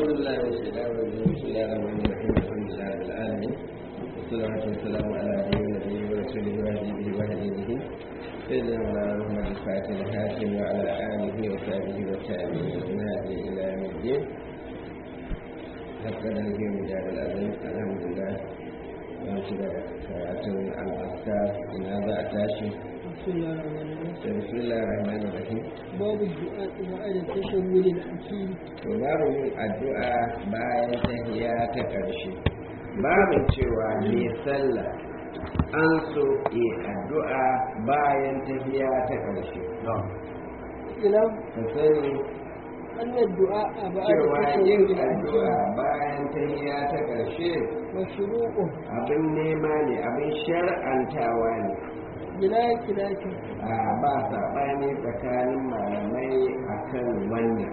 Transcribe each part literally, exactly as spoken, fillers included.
بالله من الشيطان الرجيم بسم الله الرحمن الرحيم الحمد لله رب العالمين والصلاة والسلام على نبينا ورسوله وهديه وهديه سيدنا مولانا محمد الفاتح الهاشم وعلى آله وصحبه والتابعين من هذه إلى يوم الدين حتى نهدي مجال الأذن الحمد لله وانشد كراتب الأذكار إن هذا أتاشي بسم الله الرحمن الرحيم بسم الله الرحمن الرحيم باب الدعاء بعد التشهد الأخير to babu yin addu'a bayan tahiya ta ƙarshe babu cewa mai sallah an so yi addu'a bayan tahiya ta ƙarshe إلى ka sani أن الدعاء بعد cewa yin التشهد addu'a الأخير bayan tahiya ta ƙarshe وشروطه abin nema ne abin shar'antawa ne بلا خلاف a ba saɓani tsakanin malamai akan wannan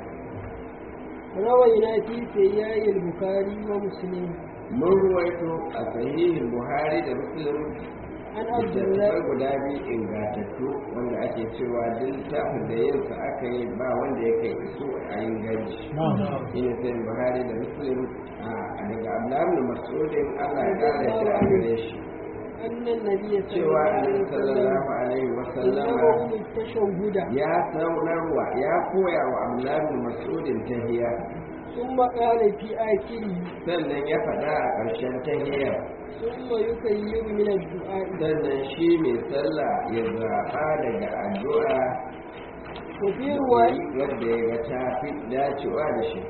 روينا في سياء البخاري ومسلم mun ruwaito a sahihin buhari da muslim عن عبد littattafai الله guda biyu ingantattu wanda ake cewa duk littafin da yin sa aka yi ba wanda ya kai iso a inganci ina sai buhari da muslim a daga abdullahi masudin allah ya kare shi a gare shi أن النبي صلى cewa الله عليه annabi sallallahu وسلم alaihi wasallama علمهم التشهد ya saunarwa ya koya wa abdullahi masudin tahiya ثم قال في آخره sannan ya faɗa a ƙarshen tahiyar ثم يكير من الدعاء sannan shi mai sallah ya zaɓa daga addu'a وفي رواية wadda ya ga ta fi dacewa da shi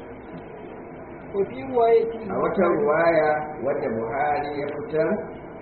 وفي رواية a wata ruwaya wadda buhari ya fitar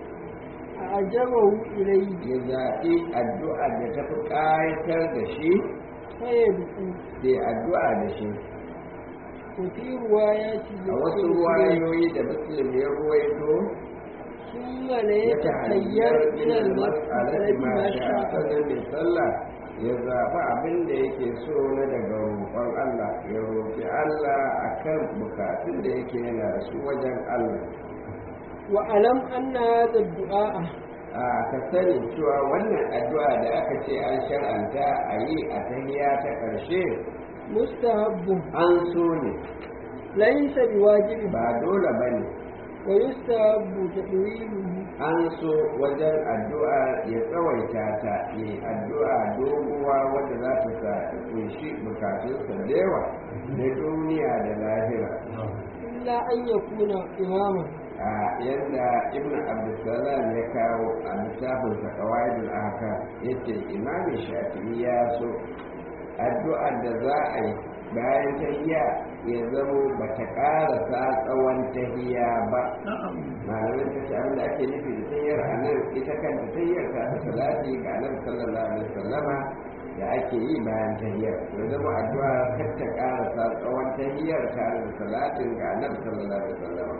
أعجبه إليه ya zaɓi addu'a da ta fi ƙayatar da shi فيدعو da addu'a da shi وفي روايات a wasu ruwayoyi da muslim ya ruwaito ثم ya ta ليتخير hanyar من ilal المسألة mas'alati ma ما sha شاء sannan mai sallah ya zaɓi abin da yake so na daga roƙon Allah ya roƙi Allah akan bukatun da yake yana da su wajen Allah وألم أن هذا الدعاء a ka sani cewa wannan addu'a da aka ce an shar'anta a yi a tahiya ta ƙarshe مستحب an so ne ليس بواجب ba dole ba ne ويستحب تطويله an so wajen addu'a ya tsawaita ta yi addu'a doguwa wadda za ta sa kunshi bukatunsa da yawa na duniya da lahira إلا أن يكون إماما a yadda ibn abdulsalam ya kawo a littafinsa qawaidul ahkam yace imamin shafi'i ya so addu'ar da za a yi bayan tahiyya ya zamo ba ta ƙarasa tsawon tahiyya ba malamin ta ce abin da ake nufi da tahiyyar a nan ita kanta tahiyyar ta ta salati ga annabi sallallahu alaihi wasallama da ake yi bayan tahiyyar ya zama addu'a kar ta ƙarasa tsawon tahiyyar tare da salatin ga annabi sallallahu alaihi wasallama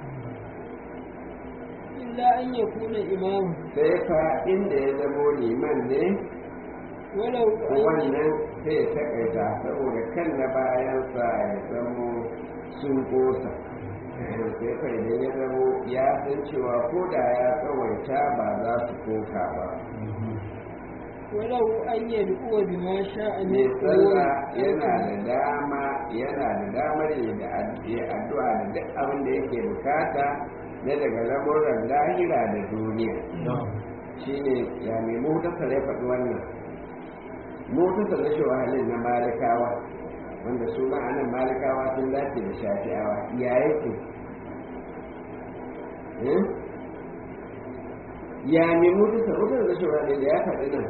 إلا أن يكون إماما sai fa inda ya zamo liman ne ولو أن wannan sai ya takaita saboda kan na bayansa ya zamo sun kosa sai fa idan ya zamo ya san cewa ko da ya tsawaita ba za su koka ba ولو أن يدعو بما شاء mai من sallah قول yana da dama yana da damar yi da addu'a da duk abin da yake bukata na daga lamuran lahira da duniya shine ya mai mutasar ya faɗi wannan mutasar na shawahalin na malikawa wanda su ma'anan malikawa sun dace da shafi'awa ya yake ya mai mutasar mutasar na shawahalin da ya faɗi nan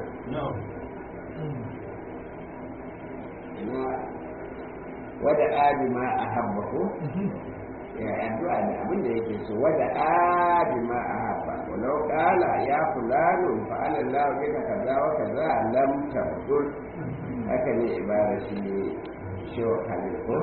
na wada adi ma a habba ko ya addu'a da abin da yake so wada adi ma a habba walau kala ya fulano fa'ala Allah bika kaza wa kaza lam tabdul haka ne ibara shi shi wa kalin ko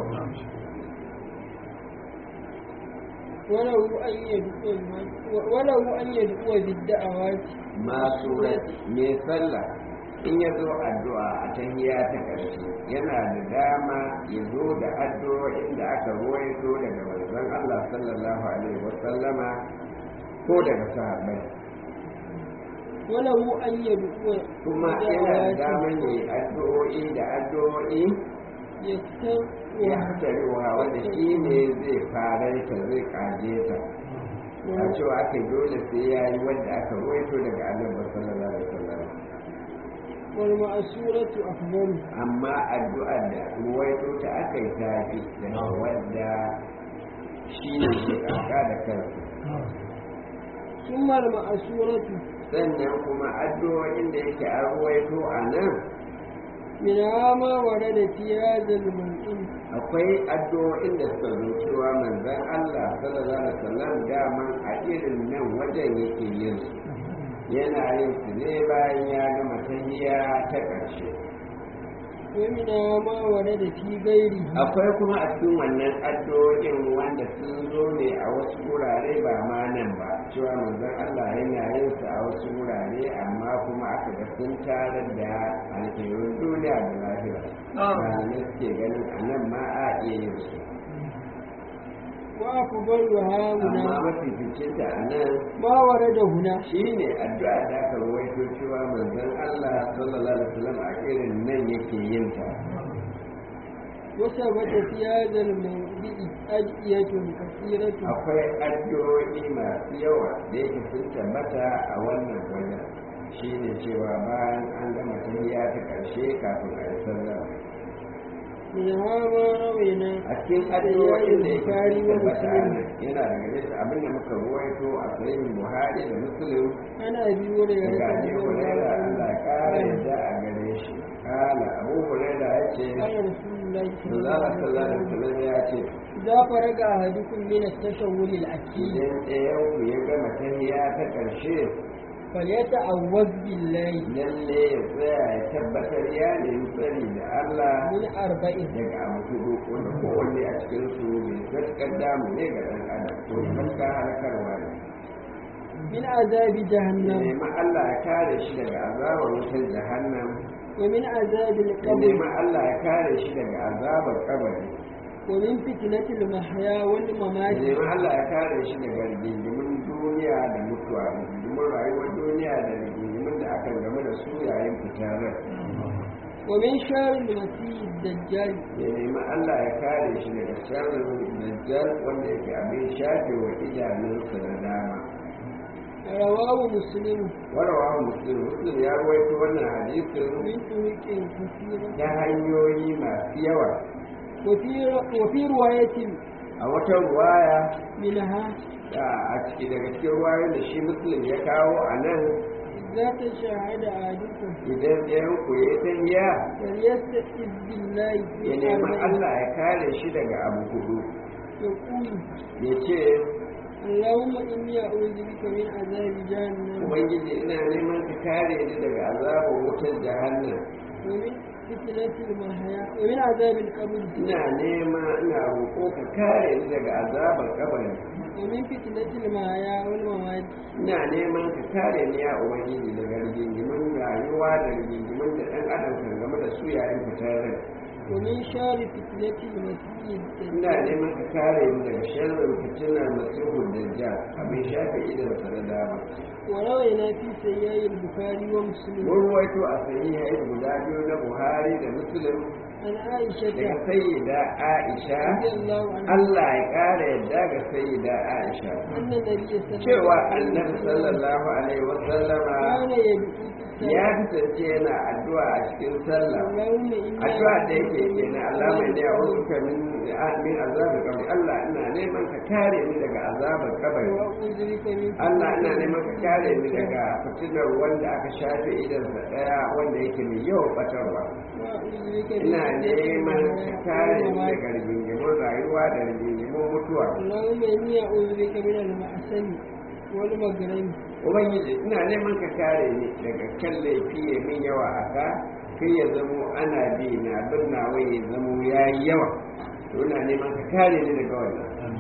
ولو أن يدعو ولو أن يدعو بالدعوات masu me sallah in ya zo addu'a a tahiya ta ƙarshe yana da dama ya zo da addu'o'in da aka ruwaito daga manzon Allah sallallahu alaihi wasallama ko daga sahabbai وله أن يدعو kuma yana da damar ne addu'o'i da addu'o'i yaktar ya tarewa wanda shi ne zai fara ta zai kaje ta a cewa aka dole sai ya yi wanda aka ruwaito daga annabi sallallahu alaihi wasallam wal ma'suratu afdalu amma addu'ar da ruwaito ta aka yi tafi daga wanda shi ne ke kaka da kansa thumma al ma'suratu sannan kuma addu'o'in da yake an ruwaito a nan min ma warada fi hadha al mawqin akwai addu'o'in da suka zo cewa manzon Allah sallallahu alaihi wasallam daman a irin nan wajen yake yin su yana yin su ne bayan ya gama tahiyya ta ƙarshe wa min ma warada fi ghairi akwai kuma a cikin wannan addu'o'in wanda sun zo ne a wasu wurare ba ma nan ba cewa manzon Allah yana yin su a wasu wurare amma kuma aka ga sun tarar da alherun duniya da lahira malamai suke ganin a nan ma a iya yin su wa afdalu amma hauna mafi ficinta a nan ma warada huna shi ne addu'a da aka rawaito cewa manzon Allah sallallahu alaihi wasallam a irin nan yake yin ta وثبت في هذا الموضع أدعية كثيرة akwai addu'o'i masu yawa da yake sun tabbata a wannan wajen shi ne cewa bayan an gama tahiyya ta ƙarshe kafin a yi sallah منها ما روينا a cikin addu'o'in da yake sun tabbata a nan yana daga nesa abinda muka ruwaito a sahihin Buhari da Muslim أنا أبي هريرة daga Abi رضي الله Hurairah Allah ya ƙara عنه yadda a gare shi kala Abu Hurairah ya ce قال رسول الله صلى الله Allah عليه sallallahu alaihi وسلم wasallam ya ce إذا فرغ أحدكم من التشهد الأكيد idan ɗayan ku ya gama tahiyya ta ƙarshe فليتعوذ بالله lalle ya tsaya ya tabbatar ya nemi tsari da Allah من أربع daga abu hudu wanda kowanne a cikin su mai matuƙar damu ne ga ɗan adam ko matuƙar halakarwa ne من عذاب ya جهنم nemi Allah ya kare shi daga azabar wutar jahannam ومن عذاب ya القبر nemi Allah ya kare shi daga azabar kabari ومن فتنة المحيا ya والممات nemi Allah ya kare shi daga rigingimin duniya da mutuwa rigingimin rayuwar duniya da rigingimin da akan game da su yayin fitar rai ومن شر المسيح الدجال ya nemi Allah ya kare shi daga sharrin dajjal wanda yake abin shafe wa idanunsa da dama رواه مسلم warawa muslim muslim ya rawaito wannan hadisin من طرق كثيرة ta hanyoyi masu yawa وفي وفي رواية a wata ruwaya منها a ciki daga cikin ruwayoyin da shi muslim ya kawo a nan إذا تشهد أحدكم idan ɗayan ku ya tahiya فليستعذ بالله ya من nemi أربع Allah ya kare shi daga abu hudu يقول ya ce اللهم إني أعوذ بك من عذاب جهنم ubangiji ina neman ka kare ni daga azabar wutar jahannam ومن فتنة المحيا ومن عذاب القبر ina nema ina roƙo ka kare ni daga azabar kabari ومن فتنة المحيا والممات ina neman ka kare ni ya ubangiji daga rigingimin rayuwa da rigingimin da ɗan adam kan game da su yayin fitar rai ومن شر فتنة المسيح ina الدجال neman ka kare ni daga sharrin fitinar masihun dajjal abin shafe idan sa da dama وروينا في سياي البخاري ومسلم mun ruwaito a sahihai guda biyu na buhari da muslim عن عائشة daga sayyida aisha رضي الله عنها Allah ya ƙara yadda ga sayyida aisha أن النبي صلى الله cewa عليه annabi وسلم sallallahu alaihi wasallama كان يدعو في ya الصلاة kasance yana addu'a a cikin sallah اللهم إني addu'a da yake أعوذ بك kenan Allah mai da ya wuce min min azabar kabari Allah ina neman ka kare ni daga azabar kabari وأعوذ بك من Allah ina neman ka kare ni daga fitinar wanda aka shafe idan sa daya wanda yake mai yawan batarwa وأعوذ بك من ina فتنة neman ka المحيا kare ni والممات. daga rigingimin rayuwa da rigingimin mutuwa اللهم إني أعوذ بك من المأسن والمغرم ubangiji ina neman ka kare ni daga kan laifi ya min yawa a ka kai ya zamo ana bi na bin nawa ya zamo ya yi yawa to ina neman ka kare ni daga wannan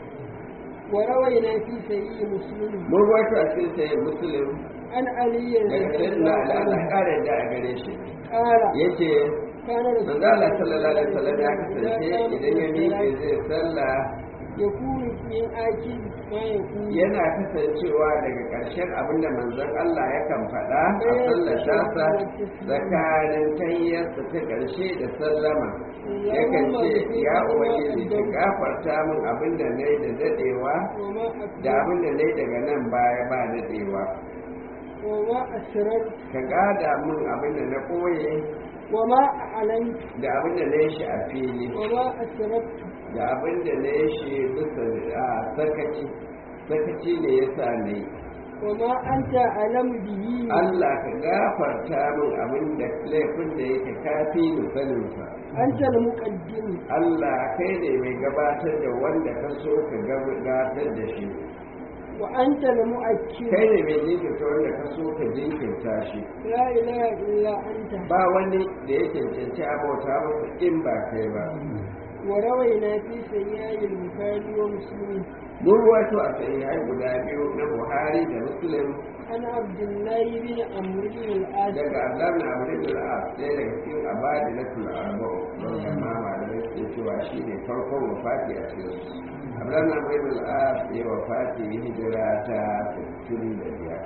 وروينا في سيد مسلم mun wato a cikin sayin musulun عن علي daga رضي sayin الله na Allah عنه kare da a gare shi قال yace كان رسول manzo Allah sallallahu alaihi wasallam ya kasance idan ya miƙe zai sallah يكون من آكل ما يقول yana kasancewa daga ƙarshen abin da manzon Allah yakan faɗa a sallar tasa tsakanin tahiyyarsa ta ƙarshe da sallama yakan ce ya ubangiji ka gafarta min abin da nayi da dadewa وما da أكبر abin da nayi daga nan baya ba dadewa وما أسررت ka gada min abin da na koye وما أعلنت da abin da na yi shi a fili وما أسررت da abin da na yi shi bisa a sakaci sakaci ne ya sa na yi وما أنت أعلم به Allah ka gafarta min abin da laifin da yake kafi ni saninsa أنت المقدم Allah kai ne mai gabatar da wanda ka so ka gabatar da shi وأنت المؤكد kai ne mai jinkirta wanda ka so ka jinkirta shi لا إله إلا أنت ba wani da ya cancanci abauta masa in ba kai ba وروينا في سياج البخاري ومسلم mun ruwaito a sahihai guda biyu na Buhari da Muslim عن عبد الله بن عمرو بن العاص daga Allah na Abu al-As ɗaya daga cikin abadi na Tul'arba'u wanda ma malamai suke cewa shi ne farkon wafati a cikin su Abdullah na Abu al-As ya wafati hijira ta sittin da biyar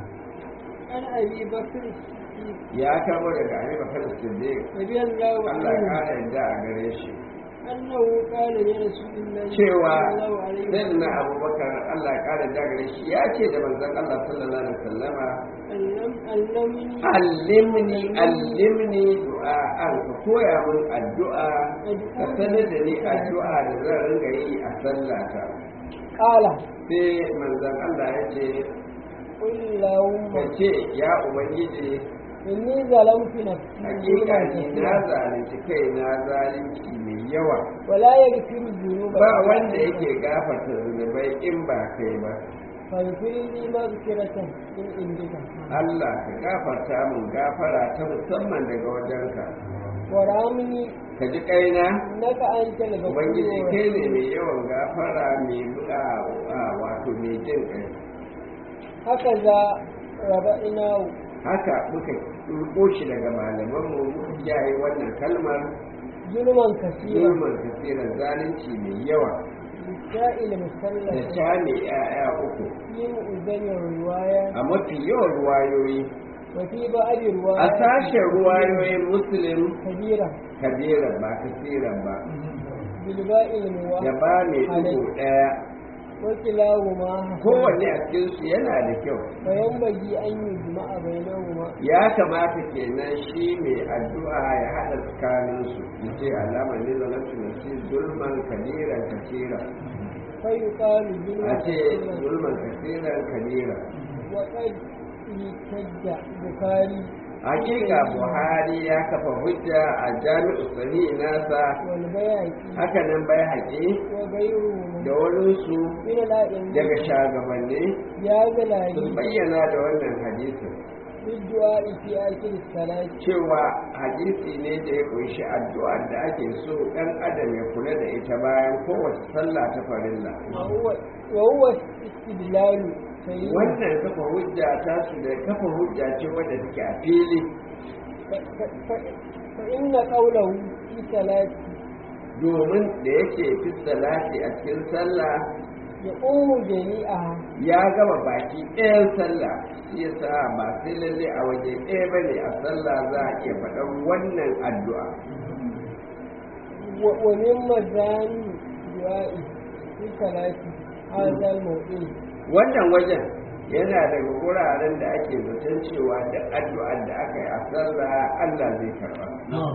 عن أبي بكر الصديق ya kamo daga Abi Bakar Siddiq رضي الله Allah ya عنه kara yadda a gare shi أنه قال لرسول الله cewa صلى الله عليه sai na وسلم Abubakar Allah ya kara yadda a gare shi ya ce da manzon Allah sallallahu alaihi wasallama علم علمني allimni allimni du'a'an ka koya min addu'a ka sanar da ni addu'a da zan ringa yi a sallata قال sai manzon Allah ya ce قل اللهم ka ce ya ubangiji إني ظلمت نفسي hakika ظلما ni na كثيرا zalunci kai na zalunci mai yawa ولا يغفر الذنوب ba إلا wanda أنت. yake gafarta zunubai in ba kai ba فاغفر لي مغفرة من عندك Allah ka gafarta min gafara ta musamman daga wajenka ورحمني ka ji kaina إنك أنت الغفور ubangiji kai ne الرحيم mai yawan gafara mai buɗa wato mai jin kai هكذا ربئناه haka muka turko shi daga malamanmu muka kiyaye wannan kalmar ظلما كثيرا zulman kasiran zalunci mai yawa للسائل da مسلم ta ne 'ya'ya uku في مؤذن الرواية a mafi yawan ruwayoyi وفي بعض a الروايات sashen ruwayoyin muslim كبيرة kabiran ba kasiran ba بالباء da الموحد ba mai dubu ɗaya وكلاهما حسن kowanne a cikinsu yana da kyau فينبغي أن يجمع بينهما ya kamata kenan shi mai addu'a ya haɗa tsakaninsu ya ce alama ne da lantu na shi zulman kabiran kasira فيقال a ظلما ce كثيرا zulman kasiran kabira وقد احتج البخاري hakika buhari ya kafa hujja a jami'u sahih nasa والبيهقي haka nan bai haƙi وغيرهما da waninsu من الأئمة daga shagabanni يا sun زلالي bayyana da wannan hadisin بالدعاء في آخر الصلاة cewa hadisi ne da ya kunshi addu'ar da ake so ɗan adam ya kula da ita bayan kowace sallah ta farilla وهو وهو استدلال سليم wannan kafa hujja ta su da kafa hujja ce wadda take a fili ف- ف- ف- فإن قوله في صلاة domin da yake fi salati a cikin sallah يقوم جميعها ya gama baki ɗayan sallah shi yasa ba sai lalle a waje ɗaya bane a sallah za a iya faɗan wannan addu'a و- ومن مزان دعائه في صلاة هذا الموضوع wannan wajen yana daga wuraren da ake zaton cewa da addu'ar da aka yi a sallah Allah zai karba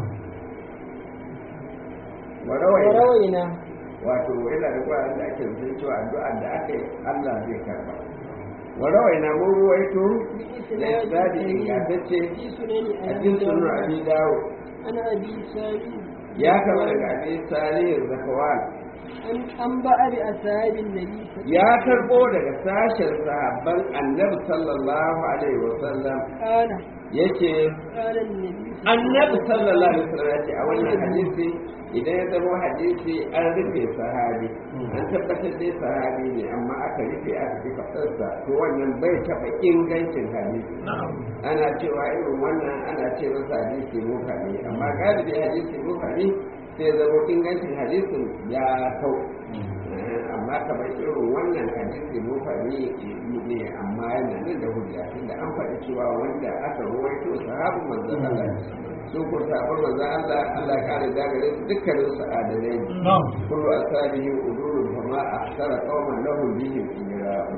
warawai وروينا wato yana da wuraren da ake zaton cewa addu'ar da aka yi Allah zai karba warawai na mun ruwaito da isnadi ingantacce في سنن a cikin sunan abi dawo أنا أبي سالم ya kama daga abi salih zakawan أن أنبأ بأصحاب النبي صلى الله ya karbo daga sashen sahabban annabi sallallahu alaihi wasallam قال yake قال النبي annabi sallallahu alaihi wasallam ya ce a wannan hadisi idan ya zama hadisi an rufe sahabi an tabbatar dai sahabi ne amma aka rufe aka fi fadarsa to wannan bai taba ingancin hadisi ana cewa irin wannan ana ce masa hadisi mukami amma galibi hadisi mukami sai zama ingancin hadisin ya kau amma kamar irin wannan hadisi mufari ne amma yana nan da hujja tunda an faɗi cewa wanda aka rawaito sahabu manzon Allah su ko sahabu manzon Allah Allah ka da dagare su dukkanin su adalai kullu asabihi udurun fama ahsara qauman lahum bihi ijra'u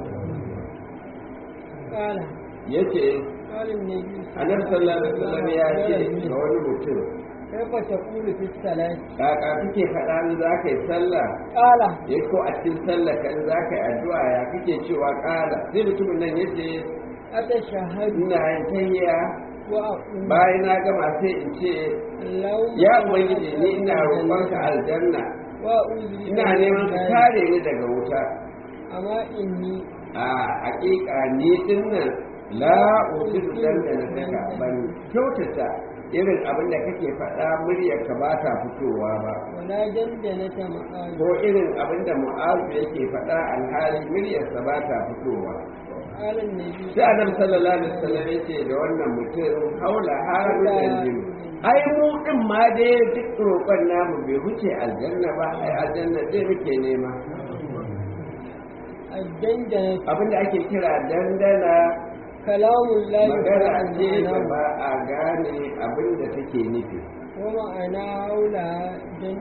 kala yace kala ne annabi sallallahu alaihi wasallam ya ce ga wani mutum kaifa taqulu fi salati kaka kake faɗa ni za ka yi sallah kala ya ko a cikin sallah kan za ka yi addu'a ya kake cewa ƙala sai mutumin nan ya ce atashahadu ina yin tayya wa aqulu bayan na gama sai in ce Allahumma ya ubangiji ni ina roƙonka aljanna wa a'udhu bika ina neman ka kare ni daga wuta amma inni a haƙiƙa ni din nan la usidu dandana saka ban kyautata irin abin da kake faɗa muryar ka ba ta fitowa ba wala dandanata ma'al ko irin abin da mu'azu yake faɗa alhali muryarsa ba ta fitowa qala an-nabi sai annabi sallallahu alaihi wasallam yace da wannan mutum haula haru danjin ai mu din ma dai duk roƙon namu bai huce aljanna ba ai aljanna dai muke nema ad-dandanatu abinda ake kira dandana kalamul lahi magana ce da ta'ala ba a gane abinda take nufi wa ma'ana haula dan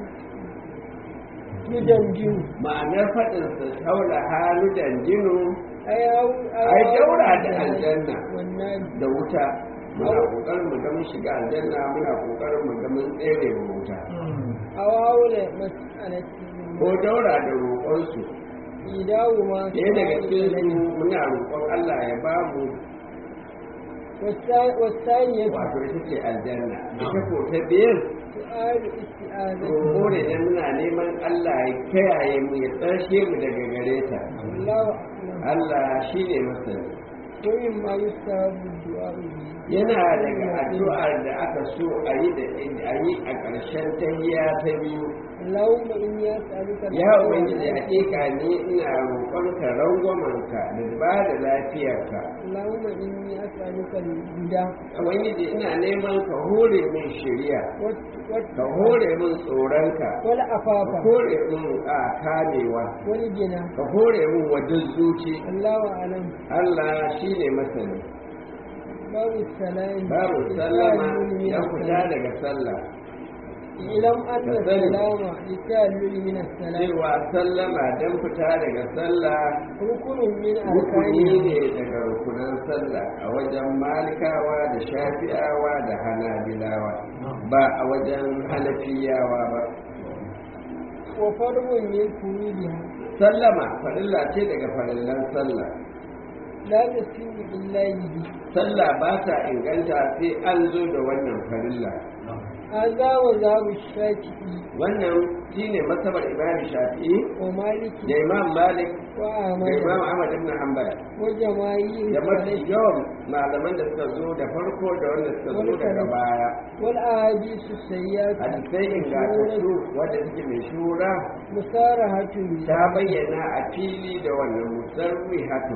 tudanju ma'anar faɗinsa haula halu danjinu ai hau ai daura da aljanna wannan da wuta muna kokarin mu ga mun shiga aljanna muna kokarin mu ga mun tsere mu wuta aw haula mas'alati ko daura da roƙonsu idawu ma ɗaya daga cikin su muna roƙon Allah ya ba mu والثانية wato ita ce aljanna ita ko ta biyar سؤال استعاذة roƙo ne dan muna neman Allah ya kiyaye mu ya tsashe mu daga gare ta الله أعلم Allah shine masani ومما يستحب الدعاء به yana daga addu'ar da aka so a yi da a yi a ƙarshen tahiyya ta biyu اللهم إني أسألك ya ubangiji hakika ne ina roƙonka rangwamanka da ba da lafiyarka اللهم إني أسألك الهدى ubangiji ina neman ka hore min shari'a والت- ka hore min tsoronka والعفاف ka hore min a kamewa والجنى ka hore min wajen zuci الله أعلم Allah shine masani باب السلام babu sallama ya fita daga sallah اعلم أن كذلك. السلام لتألل من السلام cewa sallama dan fita daga sallah ركن من rukuni أركانه ne daga rukunan sallah a wajen malikawa da shafi'awa da hanabilawa ba a wajen hanafiyawa ba وفرض من فروضها sallama farilla ce daga farillan sallah لا تسلم إلا به sallah ba ta inganta sai an zo da wannan farilla هذا وذهب الشافعي wannan shine masabar imam shafi'i ومالك da imam malik da وأحمد imam ahmad ibn hanbal وجماهير da mafi السلف yawan malaman da suka zo da farko da wanda suka zo daga baya والأحاديث السيئات hadisai ingantattu wadda suke mai shura مسارحة ta bayyana a fili da wannan musarwi hatu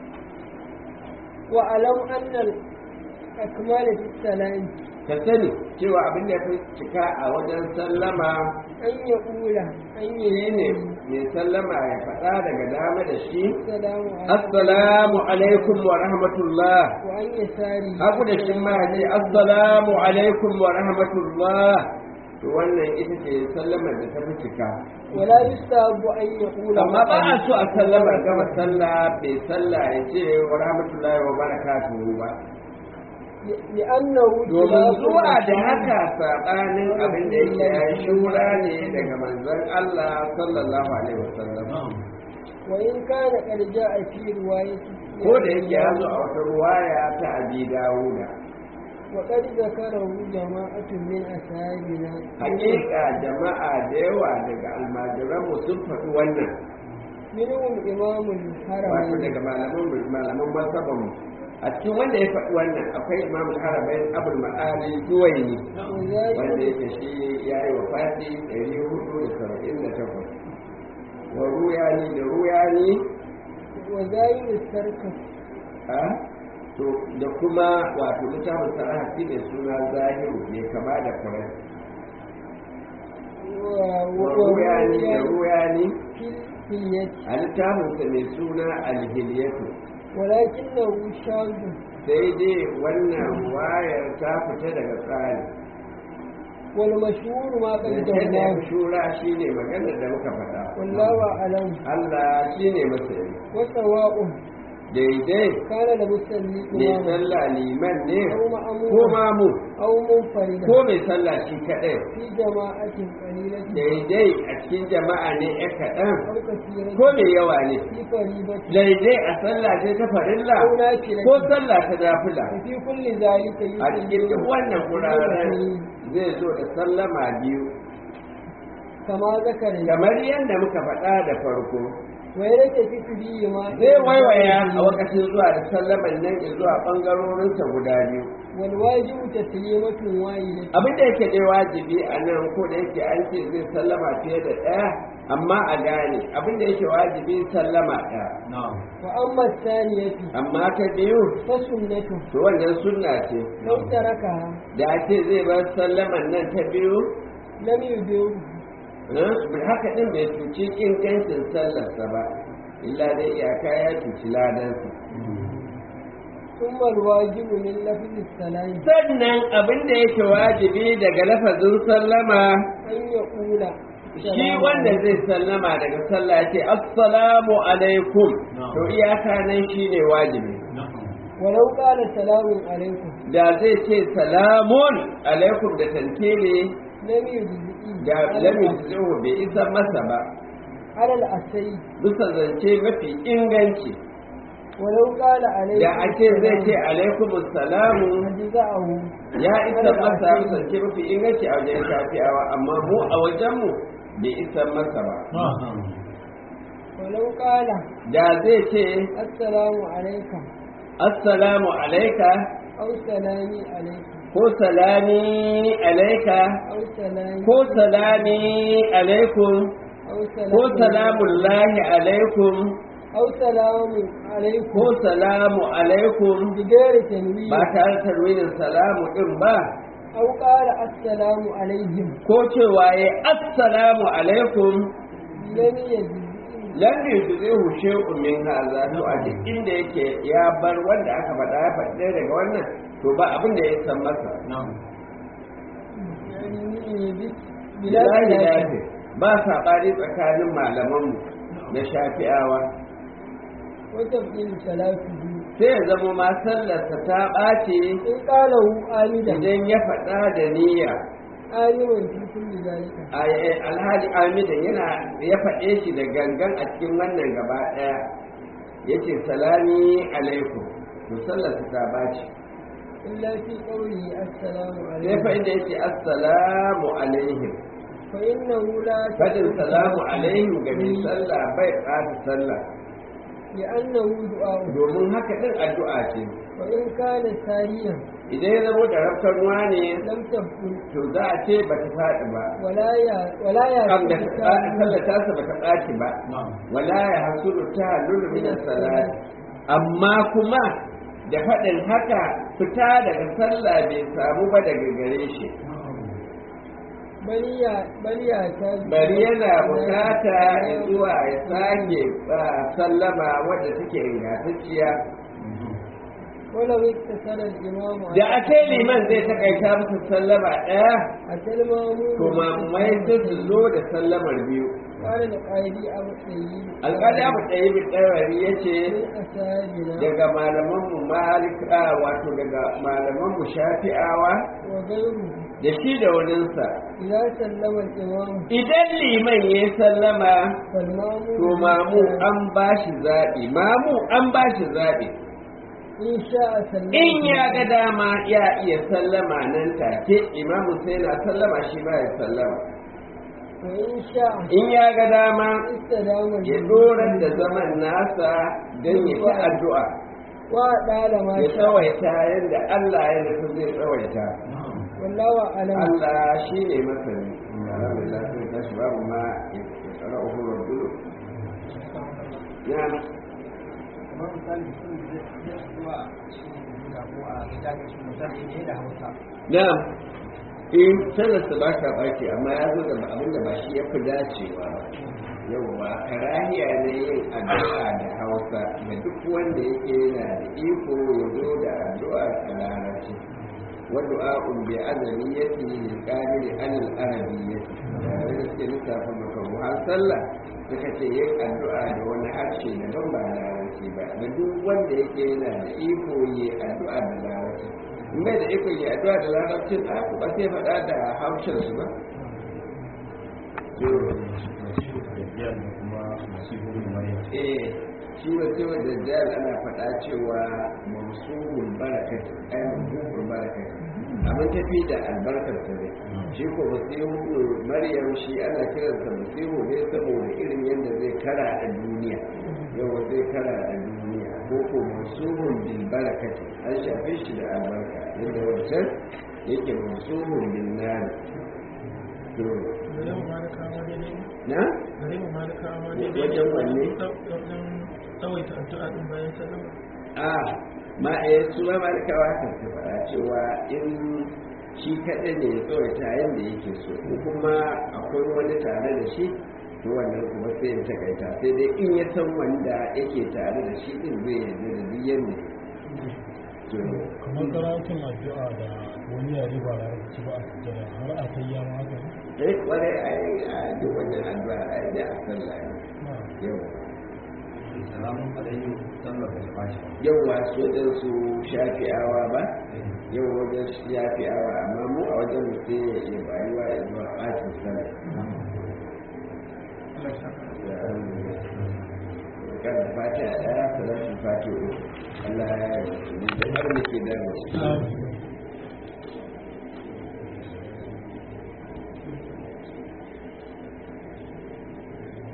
وألم أن الأكمال في السلام ka sani cewa abin da fi cika a wajen sallama أن يقول أن shi ne يقول mai sallama ya faɗa daga dama da shi السلام عليكم assalamu alaikum wa rahmatullah وأن يساري haku da shi ma ya ce assalamu alaikum wa rahmatullah to wannan ita ce sallamar da ta fi cika ولا يستحب أن يقول amma ba a so a sallamar gama sallah bai sallah ya ce wa rahmatullahi wa barakatuhu ba لأنه domin خلاف zuwa da الرسول haka saɓanin abin da yake ya shura ne daga manzon Allah sallallahu alaihi wasallam وإن كان قد جاء في رواية ko da yake ya zo a wata ruwaya ta Abi Dawuda وقد ذكره جماعة من أصحابنا hakika jama'a da yawa daga almajiranmu sun faɗi wannan منهم إمام wato الحرمين daga malaman malaman masabanmu a cikin wanda ya faɗi wannan akwai imam al-harabain abul ma'ali zuwaini wanda yake shi ya yi wafati ɗari hudu da saba'in da takwas wa ruyani da ruyani وزايد السركس a to da kuma wato littafin sana'a shi ne suna zahiru ne kama da kurai wa ruyani da ruyani في hilyati a littafinsa mai suna alhiliyatu walakinahu shaddu sai dai wannan wayar ta fita daga tsari wal mashhur ma zancen da ya qaddamnahu fi shura shine maganar da muka faɗa wallahu a'lam Allah shine masani wa sawa'un daidai kana da musalli mai imam sallah liman ne aw ma'mum ko mamu aw munfarida ko mai sallah shi kaɗai fi jama'atin qalilatin daidai a cikin jama'a ne ya kaɗan aw kathiratin ko mai yawa ne fi faridatin daidai a sallah ce ta farilla aw nafilatin ko sallah ta nafila fi kulli zalika a cikin duk wannan wuraren zai zo da sallama biyu kama zakarin kamar yadda muka faɗa da farko wai rake fi biyu ma zai waiwaya a wakacin zuwa da sallaman nan zuwa ɓangarorinsa guda biyu wal wajibu taslimatun wahida abin da yake dai wajibi a nan ko da yake an ce zai sallama fiye da ɗaya amma a gane abin da yake wajibi sallama ɗaya wa amma thaniyatu amma ta biyu fa sunnatu to wannan sunna ce law taraka da a ce zai bar sallaman nan ta biyu lam yudiru bil haka din bai cuci ingancin sallarsa ba illa dai iyaka ya cuci ladansa thumma al wajibu min lafzi salam sannan abin da yake wajibi daga lafazin sallama an yaqula shi wanda zai sallama daga sallah ce assalamu alaikum to iyaka nan shine wajibi walau qala salamun alaikum da zai ce salamun alaikum da tantire lam yujzi da lamin zuhu bai isa masa ba ala al asai bisa zance mafi inganci walau qala alaikum da a ce zai ce alaikum salamu ajza'ahu ya isa masa zance mafi inganci a wajen shafi'awa amma mu a wajenmu bai isa masa ba walau qala da zai ce assalamu alaikum assalamu alaika aw salami alaikum ko salami alaika aw salami ko salami alaikum aw ko salamu salamun lahi alaikum aw salamu alaikum ko salamu alaikum bigari tanwin ba tare da tarwinin salamu din ba aw qala assalamu alaihim ko cewa ya assalamu alaikum lam yajzi lam yujzihu shay'un min hadha to a duk inda yake ya bar wanda aka faɗa ya faɗi ɗaya daga wannan to ba abin da ya san masa yani bilahi lafi ba saɓani tsakanin malamanmu na shafi'awa wata bin salatu sai ya zama ma sallarsa ta ɓace in qala hu amida idan ya faɗa da niyya aliman fi kulli zalika a- alhali amidan yana ya faɗe shi da gangan a cikin wannan gaba ɗaya ya ce salami alaikum to sallarsa ta ɓace illa fi qawlihi assalamu sai fa alaikum inda yake assalamu alaihim fa innahu la fadin salamu alaihim ga mai sallah bai ɓata sallah لأنه دعاء domin haka ɗin addu'a ce وإن كان ساريا idan ya zama da rafkar ruwa ne لم تبطل to za a ce ba ta faɗi ba ولا يا ولا يا am da sallar tasa ba ta ɓaci ba wala ya hasulu ta halulu min salat amma kuma da faɗin haka fita daga sallah bai samu ba daga gare shi بل يا بل يا bari yana bukata zuwa ya sake ba sallama wadda take ingantacciya ولو اتصل الإمام da a ce liman zai takaita musu sallama ɗaya أتى المأمون to mamai sai su zo da sallamar biyu قال القائدي أبو سيد alƙali abu ɗaya bi ɗayari ya ce من أسابنا daga malamanmu malika wato daga malamanmu shafi'awa وغيره da shi da waninsa إذا سلم الإمام idan liman ya yi sallama فالمأمون to mamu an ba shi zaɓi mamu an ba shi zaɓi إن شاء سلم in ya ga dama ya iya sallama nan take imamu sai na sallama shi ba ya sallama وإن شاء in ya ga dama استدام ya dorar da zaman nasa don ya ta addu'a وأدال ما ya شاء tsawaita yadda Allah ya nufi zai tsawaita والله أعلم Allah shi ne masani alhamdulillah sai tashi babu ma ya tsara uhurar dulu ya kamar misali mutum zai iya zuwa cikin da ko a gida ga shi misali ne da hausa na in sallarsa ba ta ɓaci amma ya zo da abin da ba shi ya fi dacewa ba yauwa karahiya ne yin addu'a da hausa da duk wanda yake yana da iko ya zo da addu'a a larabci wadda bi azaliyati lil qadiri alal arabiyyati da suke lissafa maka har sallah suka ce yin addu'a da wani harshe daban ba larabci ba da duk wanda yake yana da iko yi addu'a da larabci in bai da iko yi addu'a da larabcin a ba sai faɗa da harshen su ba eh shi wasu dajjal ana faɗa cewa mamsuhul barakat ay mamsuhul barakat abin tafi da albarkar sa ne shi ko masihu maryam shi ana kiransa masihu ne saboda irin yadda zai kara a duniya yau zai kara a duniya ko ko mamsuhul bil barakat an shafe shi da albarka yadda wancan yake mamsuhul bin nar to na wajen wanne tsawaita addu'a din bayan sallama a ma eh su ma malikawa kan ta fara cewa in shi kaɗai ne ya tsawaita yadda yake so ko kuma akwai wani tare da shi to wannan kuma sai ya takaita sai dai in ya san wanda yake tare da shi din zai yarda da duk yadda to kamar karatun addu'a da wani yare ba da rubuci ba a sujjada har a kai ya ma haka dai kwarai a yi a duk wajen addu'a a yi da a sallah yau salamun alaikum sallar da fashi yau wasu wajen su shafi'awa ba yau wajen shafi'awa amma mu a wajen mu sai ya iya bayuwa ya zuwa ɓacin sallah kan da fati a ɗaya salatin fati uku Allah ya yi da har muke da wasu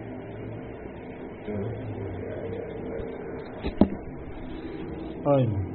Amin.